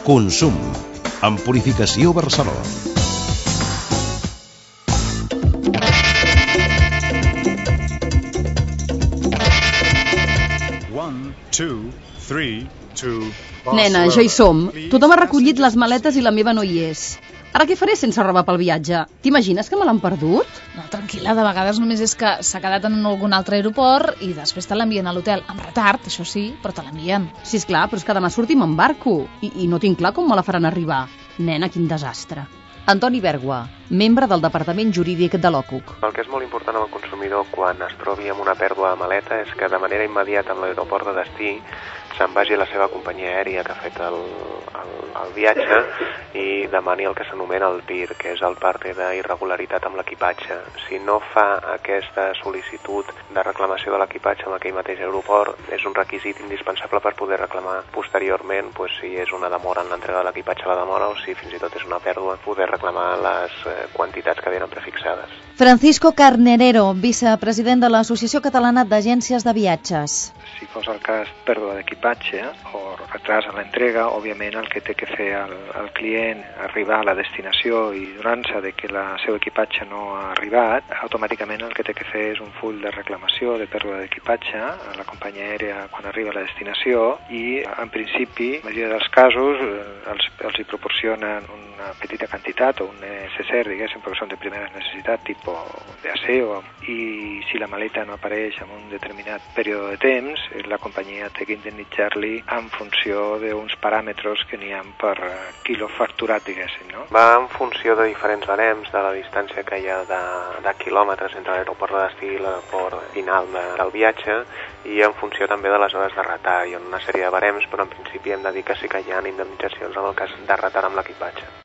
Consum, amb Purificació Barcelona. Nena, ja hi som. Tothom ha recollit les maletes i la meva no hi és. Ara què faré sense roba pel viatge? T'imagines que me l'han perdut? No, tranquil·la, de vegades només és que s'ha quedat en algun altre aeroport i després te l'envien a l'hotel. Amb retard, això sí, però te l'envien. Sí, esclar, però és que demà sortim en barco i no tinc clar com me la faran arribar. Nena, quin desastre. Antoni Bergua, membre del Departament Jurídic de l'OCUC. El que és molt important al consumidor quan es trobi amb una pèrdua de maleta és que de manera immediata en l'aeroport de destí se'n vagi a la seva companyia aèria que ha fet el viatge i demani el que s'anomena el PIR, que és el parte d'irregularitat amb l'equipatge. Si no fa aquesta sol·licitud de reclamació de l'equipatge en aquell mateix aeroport, és un requisit indispensable per poder reclamar posteriorment, si és una demora en l'entrega de l'equipatge a la demora o si fins i tot és una pèrdua, poder reclamar les quantitats que venen prefixades. Francisco Carnerero, vicepresident de l'Associació Catalana d'Agències de Viatges. Si fos el cas pèrdua d'equipatge o retras en l'entrega, òbviament el que té que fer el client arribar a la destinació i donant-se de que el seu equipatge no ha arribat, automàticament el que té que fer és un full de reclamació de pèrdua d'equipatge a la companyia aèria quan arriba a la destinació i, en principi, en la majoria dels casos, els hi proporcionen una petita quantitat o un necessari, diguéssim, perquè són de primera necessitat, tipus d'aseo, i si la maleta no apareix en un determinat període de temps, la companyia té que indemnitzar-li en funció d'uns paràmetres que n'hi ha per quilo facturat, diguéssim, no? Va en funció de diferents barems, de la distància que hi ha de quilòmetres entre l'aeroport de destí i l'aeroport final del viatge i en funció també de les hores de retard. Hi ha una sèrie de barems, però en principi hem de dir que sí que hi ha indemnitzacions en el cas de retard amb l'equipatge.